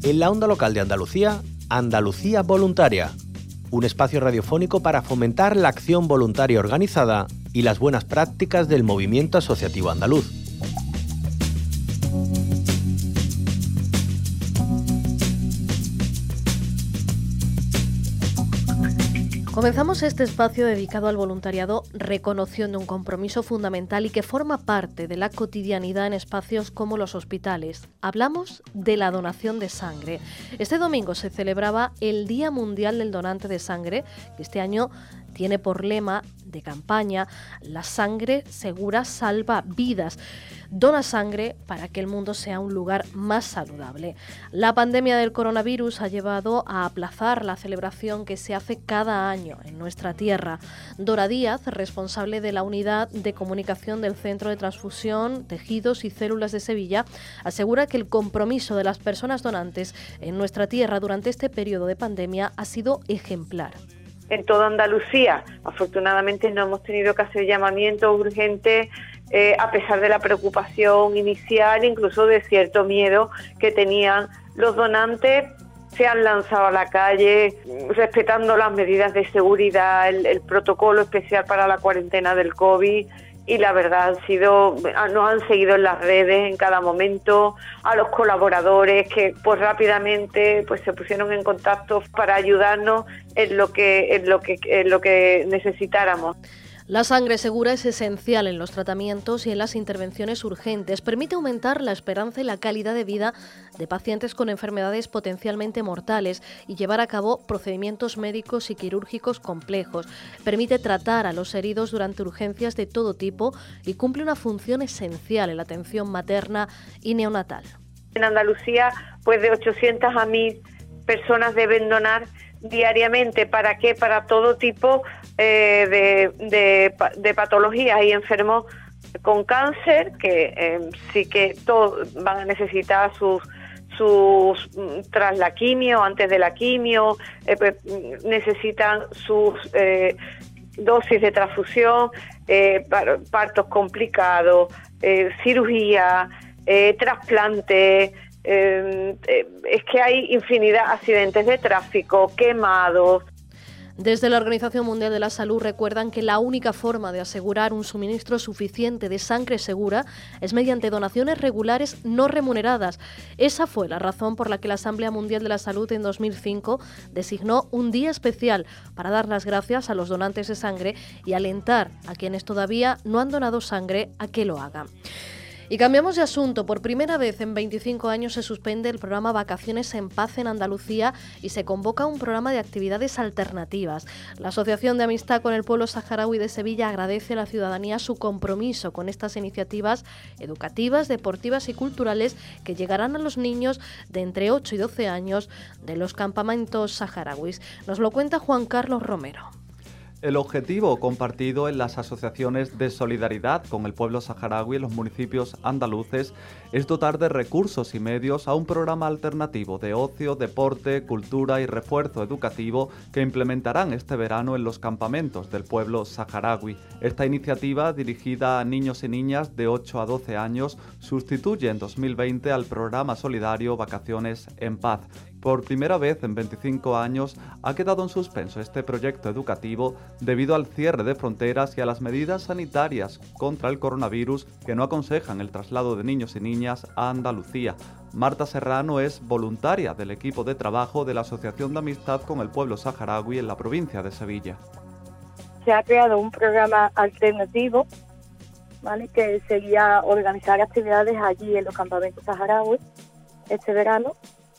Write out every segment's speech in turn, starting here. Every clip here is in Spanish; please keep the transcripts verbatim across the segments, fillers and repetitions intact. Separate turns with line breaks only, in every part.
En la onda local de Andalucía, Andalucía Voluntaria, un espacio radiofónico para fomentar la acción voluntaria organizada y las buenas prácticas del movimiento asociativo andaluz.
Comenzamos este espacio dedicado al voluntariado reconociendo un compromiso fundamental y que forma parte de la cotidianidad en espacios como los hospitales. Hablamos de la donación de sangre. Este domingo se celebraba el Día Mundial del Donante de Sangre, que este año tiene por lema de campaña: la sangre segura salva vidas. Dona sangre para que el mundo sea un lugar más saludable. La pandemia del coronavirus ha llevado a aplazar la celebración que se hace cada año en nuestra tierra. Dora Díaz, responsable de la unidad de comunicación del Centro de Transfusión, Tejidos y Células de Sevilla, asegura que el compromiso de las personas donantes en nuestra tierra durante este periodo de pandemia ha sido ejemplar.
En toda Andalucía, afortunadamente, no hemos tenido que hacer llamamientos urgentes, eh, a pesar de la preocupación inicial, incluso de cierto miedo que tenían los donantes. Se han lanzado a la calle respetando las medidas de seguridad, el, el protocolo especial para la cuarentena del COVID, y la verdad han sido, nos han seguido en las redes en cada momento, a los colaboradores que pues rápidamente pues se pusieron en contacto para ayudarnos en lo que en lo que en lo que necesitáramos.
La sangre segura es esencial en los tratamientos y en las intervenciones urgentes. Permite aumentar la esperanza y la calidad de vida de pacientes con enfermedades potencialmente mortales y llevar a cabo procedimientos médicos y quirúrgicos complejos. Permite tratar a los heridos durante urgencias de todo tipo y cumple una función esencial en la atención materna y neonatal.
En Andalucía, pues de ochocientas a mil personas deben donar diariamente. ¿Para qué? Para todo tipo eh, de, de, de patologías. Hay enfermos con cáncer que eh, sí que todos van a necesitar sus sus tras la quimio, antes de la quimio, eh, pues, necesitan sus eh, dosis de transfusión, eh, partos complicados, eh, cirugía, eh, trasplante. Eh, eh, es que hay infinidad de accidentes de tráfico, quemados.
Desde la Organización Mundial de la Salud recuerdan que la única forma de asegurar un suministro suficiente de sangre segura es mediante donaciones regulares no remuneradas. Esa fue la razón por la que la Asamblea Mundial de la Salud en dos mil cinco designó un día especial para dar las gracias a los donantes de sangre y alentar a quienes todavía no han donado sangre a que lo hagan. Y cambiamos de asunto. Por primera vez en veinticinco años se suspende el programa Vacaciones en Paz en Andalucía y se convoca un programa de actividades alternativas. La Asociación de Amistad con el Pueblo Saharaui de Sevilla agradece a la ciudadanía su compromiso con estas iniciativas educativas, deportivas y culturales que llegarán a los niños de entre ocho y doce años de los campamentos saharauis. Nos lo cuenta Juan Carlos Romero.
El objetivo compartido en las asociaciones de solidaridad con el pueblo saharaui en los municipios andaluces es dotar de recursos y medios a un programa alternativo de ocio, deporte, cultura y refuerzo educativo que implementarán este verano en los campamentos del pueblo saharaui. Esta iniciativa, dirigida a niños y niñas de ocho a doce años, sustituye en dos mil veinte al programa solidario Vacaciones en Paz. Por primera vez en veinticinco años ha quedado en suspenso este proyecto educativo debido al cierre de fronteras y a las medidas sanitarias contra el coronavirus que no aconsejan el traslado de niños y niñas a Andalucía. Marta Serrano es voluntaria del equipo de trabajo de la Asociación de Amistad con el Pueblo Saharaui en la provincia de Sevilla.
Se ha creado un programa alternativo, ¿vale?, que sería organizar actividades allí en los campamentos saharauis este verano.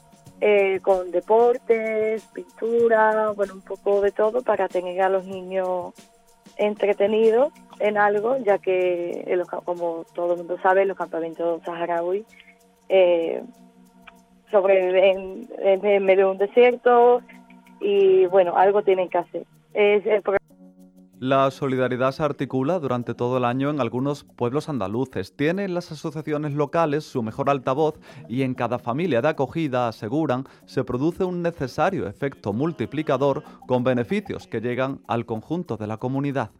Eh, con deportes, pintura, bueno, un poco de todo para tener a los niños entretenidos en algo, ya que, en los, como todo el mundo sabe, los campamentos saharauis eh, sobreviven en, en medio de un desierto y, bueno, algo tienen que hacer. Es el programa.
La solidaridad se articula durante todo el año en algunos pueblos andaluces. Tienen las asociaciones locales su mejor altavoz y en cada familia de acogida, aseguran, se produce un necesario efecto multiplicador con beneficios que llegan al conjunto de la comunidad.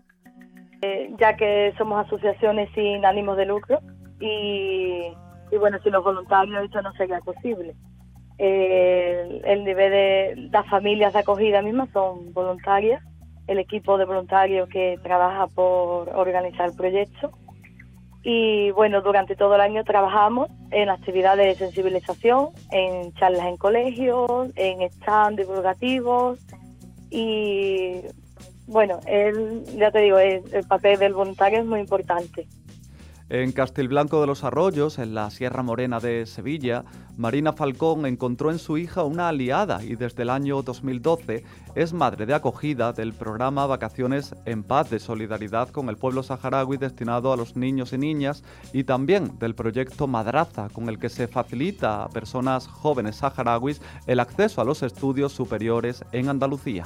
Eh, ya que somos asociaciones sin ánimos de lucro y, y bueno, sin los voluntarios esto no sería posible. Eh, el nivel de las familias de acogida mismas son voluntarias, el equipo de voluntarios que trabaja por organizar el proyecto. Y bueno, durante todo el año trabajamos en actividades de sensibilización, en charlas en colegios, en stand divulgativos y bueno, el, ya te digo, el, el papel del voluntario es muy importante.
En Castilblanco de los Arroyos, en la Sierra Morena de Sevilla, Marina Falcón encontró en su hija una aliada y desde el año dos mil doce es madre de acogida del programa Vacaciones en Paz de solidaridad con el pueblo saharaui destinado a los niños y niñas y también del proyecto Madraza, con el que se facilita a personas jóvenes saharauis el acceso a los estudios superiores en Andalucía.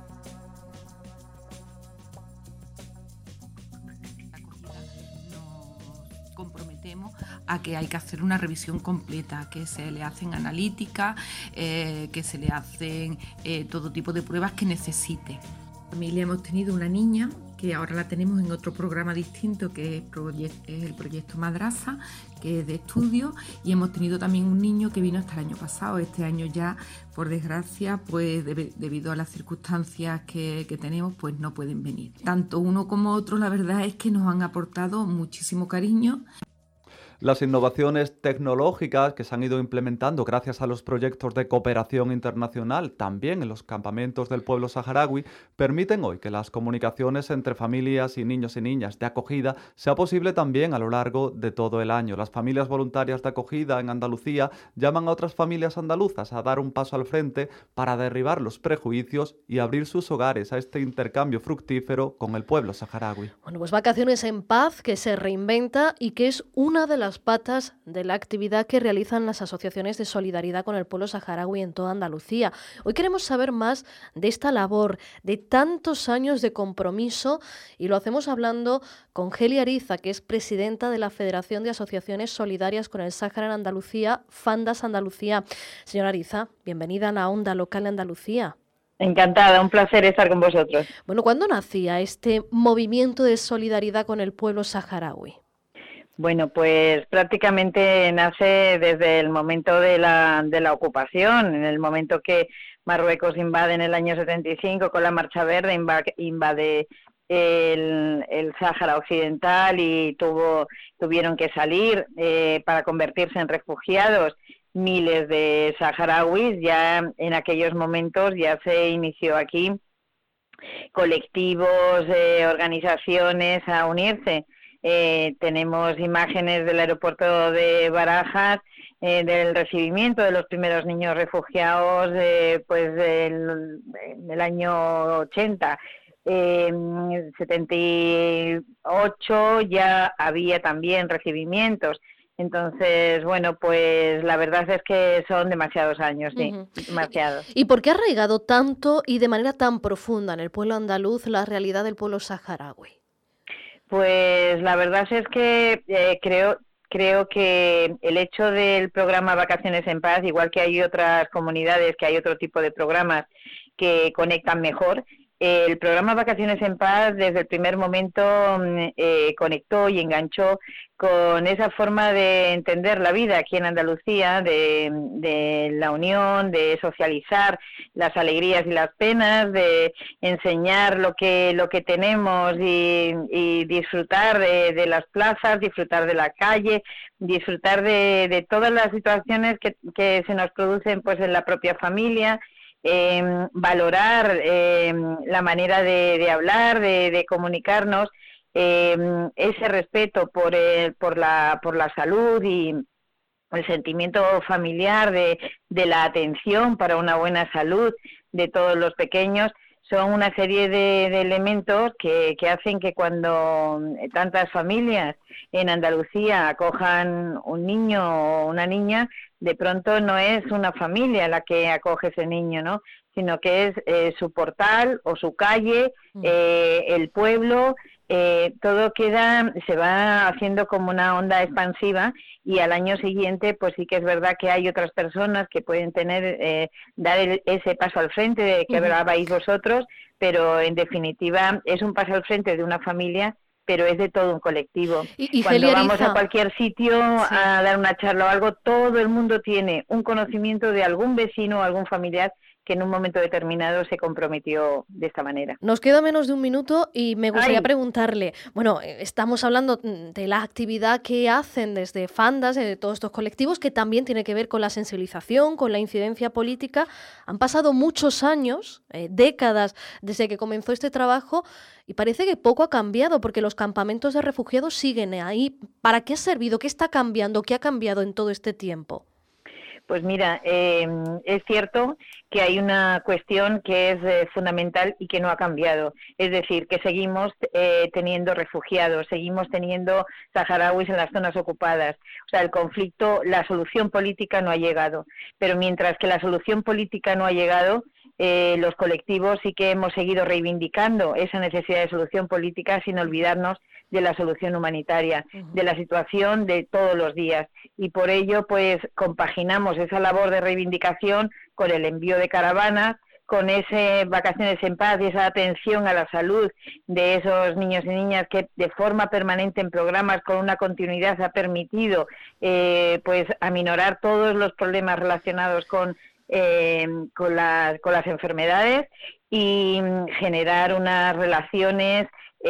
A que hay que hacer una revisión completa, que se le hacen analíticas, eh, que se le hacen eh, todo tipo de pruebas que necesite. En la familia hemos tenido una niña que ahora la tenemos en otro programa distinto, que es, proyect- es el proyecto Madraza, que es de estudio, y hemos tenido también un niño que vino hasta el año pasado. Este año ya, por desgracia, pues de- debido a las circunstancias que, que tenemos, pues no pueden venir. Tanto uno como otro, la verdad es que nos han aportado muchísimo cariño.
Las innovaciones tecnológicas que se han ido implementando gracias a los proyectos de cooperación internacional, también en los campamentos del pueblo saharaui, permiten hoy que las comunicaciones entre familias y niños y niñas de acogida sea posible también a lo largo de todo el año. Las familias voluntarias de acogida en Andalucía llaman a otras familias andaluzas a dar un paso al frente para derribar los prejuicios y abrir sus hogares a este intercambio fructífero con el pueblo saharaui.
Bueno, pues Vacaciones en Paz, que se reinventa y que es una de las patas de la actividad que realizan las asociaciones de solidaridad con el pueblo saharaui en toda Andalucía. Hoy queremos saber más de esta labor, de tantos años de compromiso, y lo hacemos hablando con Geli Ariza, que es presidenta de la Federación de Asociaciones Solidarias con el Sáhara en Andalucía, Fandas Andalucía. Señora Ariza, bienvenida a la Onda Local de Andalucía.
Encantada, un placer estar con vosotros.
Bueno, ¿cuándo nacía este movimiento de solidaridad con el pueblo saharaui?
Bueno, pues prácticamente nace desde el momento de la, de la ocupación, en el momento que Marruecos invade en el año setenta y cinco con la Marcha Verde, invade el, el Sáhara Occidental y tuvo, tuvieron que salir eh, para convertirse en refugiados miles de saharauis. Ya en aquellos momentos ya se inició aquí colectivos, eh, organizaciones a unirse. Eh, tenemos imágenes del aeropuerto de Barajas, eh, del recibimiento de los primeros niños refugiados, eh, pues del, del año ochenta. Eh, en setenta y ocho ya había también recibimientos. Entonces, bueno, pues la verdad es que son demasiados años, sí, uh-huh. demasiados.
¿Y por qué ha arraigado tanto y de manera tan profunda en el pueblo andaluz la realidad del pueblo saharaui?
Pues la verdad es que eh, creo creo que el hecho del programa Vacaciones en Paz, igual que hay otras comunidades, que hay otro tipo de programas que conectan mejor, eh, el programa Vacaciones en Paz desde el primer momento eh, conectó y enganchó con esa forma de entender la vida aquí en Andalucía, de, de la unión, de socializar las alegrías y las penas, de enseñar lo que lo que tenemos y, y disfrutar de, de las plazas, disfrutar de la calle, disfrutar de, de todas las situaciones que, que se nos producen pues en la propia familia. Eh, valorar eh, la manera de, de hablar, de, de comunicarnos, eh, ese respeto por, el, por, la, por la salud y el sentimiento familiar de, de la atención para una buena salud de todos los pequeños, son una serie de, de elementos que, que hacen que cuando tantas familias en Andalucía acojan un niño o una niña, de pronto no es una familia la que acoge ese niño, ¿no? Sino que es eh, su portal o su calle, eh, el pueblo, eh, todo queda, se va haciendo como una onda expansiva y al año siguiente pues sí que es verdad que hay otras personas que pueden tener, eh, dar el, ese paso al frente de que hablabais vosotros, pero en definitiva es un paso al frente de una familia pero es de todo un colectivo.
Y, y
Cuando
Celia
vamos
Ariza,
a cualquier sitio
sí.
a dar una charla o algo, todo el mundo tiene un conocimiento de algún vecino o algún familiar que en un momento determinado se comprometió de esta manera.
Nos queda menos de un minuto y me gustaría
Ay.
preguntarle, bueno, estamos hablando de la actividad que hacen desde Fandas, de todos estos colectivos, que también tiene que ver con la sensibilización, con la incidencia política. Han pasado muchos años, eh, décadas, desde que comenzó este trabajo y parece que poco ha cambiado porque los campamentos de refugiados siguen ahí. ¿Para qué ha servido? ¿Qué está cambiando? ¿Qué ha cambiado en todo este tiempo?
Pues mira, eh, es cierto que hay una cuestión que es eh, fundamental y que no ha cambiado. Es decir, que seguimos eh, teniendo refugiados, seguimos teniendo saharauis en las zonas ocupadas. O sea, el conflicto, la solución política no ha llegado. Pero mientras que la solución política no ha llegado, eh, los colectivos sí que hemos seguido reivindicando esa necesidad de solución política sin olvidarnos de la solución humanitaria, de la situación de todos los días. Y por ello, pues, compaginamos esa labor de reivindicación con el envío de caravanas, con ese Vacaciones en Paz y esa atención a la salud de esos niños y niñas que de forma permanente en programas con una continuidad ha permitido eh, pues aminorar todos los problemas relacionados con, eh, con, las, con las enfermedades y generar unas relaciones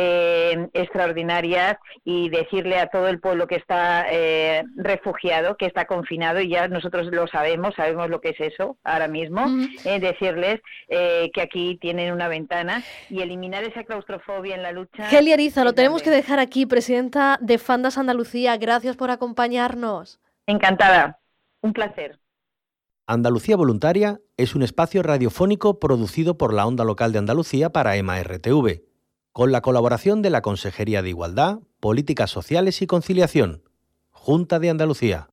Eh, extraordinarias y decirle a todo el pueblo que está eh, refugiado, que está confinado, y ya nosotros lo sabemos, sabemos lo que es eso ahora mismo, mm. eh, decirles eh, que aquí tienen una ventana y eliminar esa claustrofobia en la lucha.
Celia Ariza, lo tenemos que dejar aquí, presidenta de Fandas Andalucía. Gracias por acompañarnos.
Encantada, un placer.
Andalucía Voluntaria es un espacio radiofónico producido por la Onda Local de Andalucía para EMA R T V. Con la colaboración de la Consejería de Igualdad, Políticas Sociales y Conciliación, Junta de Andalucía.